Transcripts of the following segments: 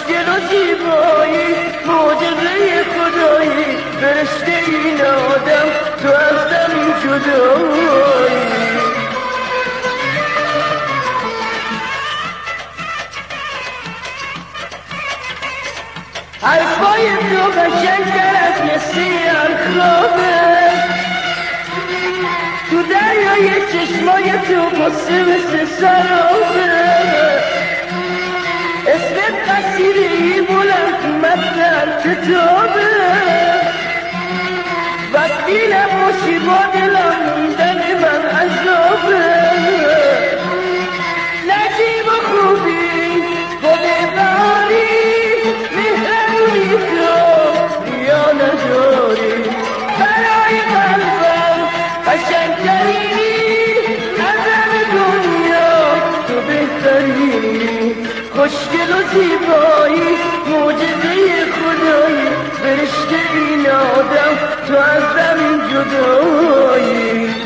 خوشگل و زیبایی معجزه خدایی فرشته این آدم تو از زمین جدایی حرفای تو قشنگ‌تر از مثل خوابه تو دریای چشمای تو قصه مثل سرابه اسمت قصیری بلند مطلب کتابه وقتی نباشی با دلم موندن من عذابه نجیب و خوبی گل بهاری مهربونی تو یا نداری برای قلبم قشنگترینی از همه دنیا تو بهترینی خوشگل و زیبایی معجزه خدایی فرشته این آدم تو از زمین جدایی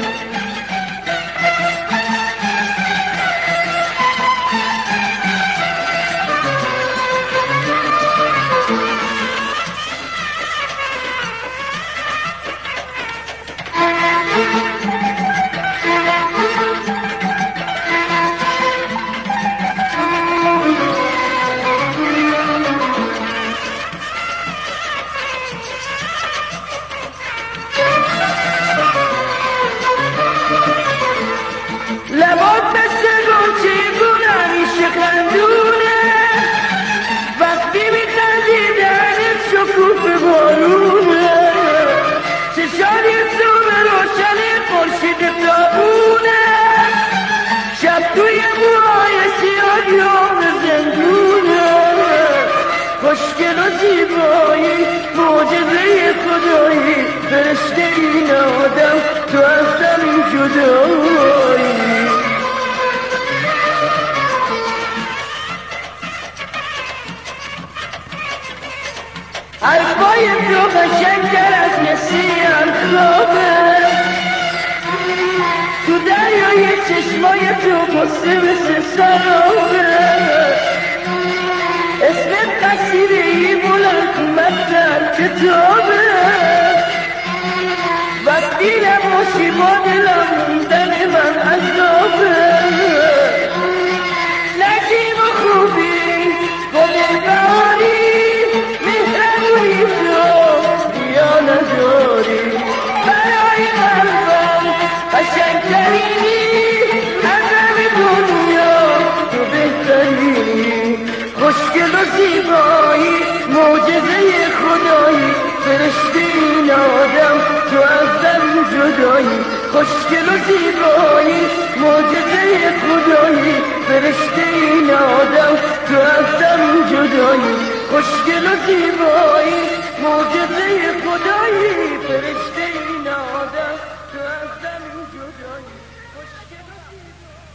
لبات مثل گوچه گونه همیشه خندونه وقتی میخندی دهنت شکوف بارونه چشانی صبح روشن خورشید تابونه شب توی موهای سیاه یام زندونه خوشگل و زیبایی معجزه خدایی فرشته این آدم تو از زمین جدایی حرفای تو قشنگ‌تر از مثل خوابه تو دریای چشمای تو قصه مثل سرابه اسمت قصیری بلند مطلب کتابه وقتی نباشی با دلم موندن من عذابه نجیب و خوبی گل بهاری مهربونی تو یا نداری برای قلبم قشنگترینی از همه دنیا تو بهترینی خوشگل و زیبایی معجزه خدایی فرشته این آدم تو از زمین جدایی خوشگل و زیبایی معجزه خدایی فرشته این آدم تو از زمین جدایی خوشگل و زیبایی معجزه خدایی فرشته این آدم تو از زمین جدایی خوشگل و زیبایی